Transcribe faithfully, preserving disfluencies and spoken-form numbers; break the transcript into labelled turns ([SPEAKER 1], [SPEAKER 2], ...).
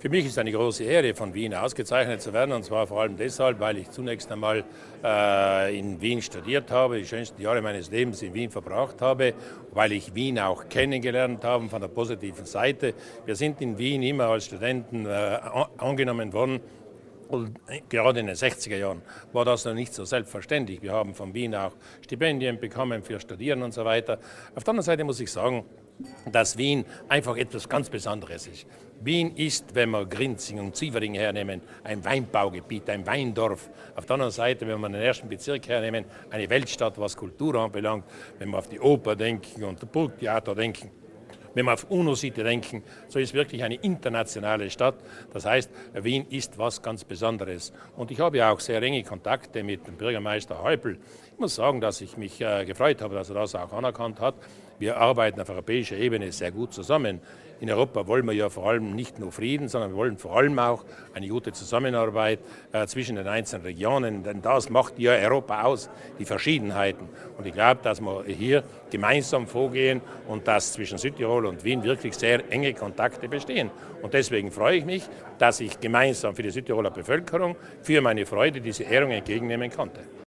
[SPEAKER 1] Für mich ist es eine große Ehre, von Wien ausgezeichnet zu werden, und zwar vor allem deshalb, weil ich zunächst einmal äh, in Wien studiert habe, die schönsten Jahre meines Lebens in Wien verbracht habe, weil ich Wien auch kennengelernt habe von der positiven Seite. Wir sind in Wien immer als Studenten äh, angenommen worden. Und gerade in den sechziger Jahren war das noch nicht so selbstverständlich. Wir haben von Wien auch Stipendien bekommen für Studieren und so weiter. Auf der anderen Seite muss ich sagen, dass Wien einfach etwas ganz Besonderes ist. Wien ist, wenn wir Grinzing und Sievering hernehmen, ein Weinbaugebiet, ein Weindorf. Auf der anderen Seite, wenn wir den ersten Bezirk hernehmen, eine Weltstadt, was Kultur anbelangt. Wenn wir auf die Oper denken und das Burgtheater denken, wenn wir auf UNO-Sitte denken, so ist es wirklich eine internationale Stadt. Das heißt, Wien ist was ganz Besonderes. Und ich habe ja auch sehr enge Kontakte mit dem Bürgermeister Häupl. Ich muss sagen, dass ich mich äh, gefreut habe, dass er das auch anerkannt hat. Wir arbeiten auf europäischer Ebene sehr gut zusammen. In Europa wollen wir ja vor allem nicht nur Frieden, sondern wir wollen vor allem auch eine gute Zusammenarbeit äh, zwischen den einzelnen Regionen. Denn das macht ja Europa aus, die Verschiedenheiten. Und ich glaube, dass wir hier gemeinsam vorgehen und dass zwischen Südtirol und Wien wirklich sehr enge Kontakte bestehen. Und deswegen freue ich mich, dass ich gemeinsam für die Südtiroler Bevölkerung, für meine Freude diese Ehrung entgegennehmen konnte.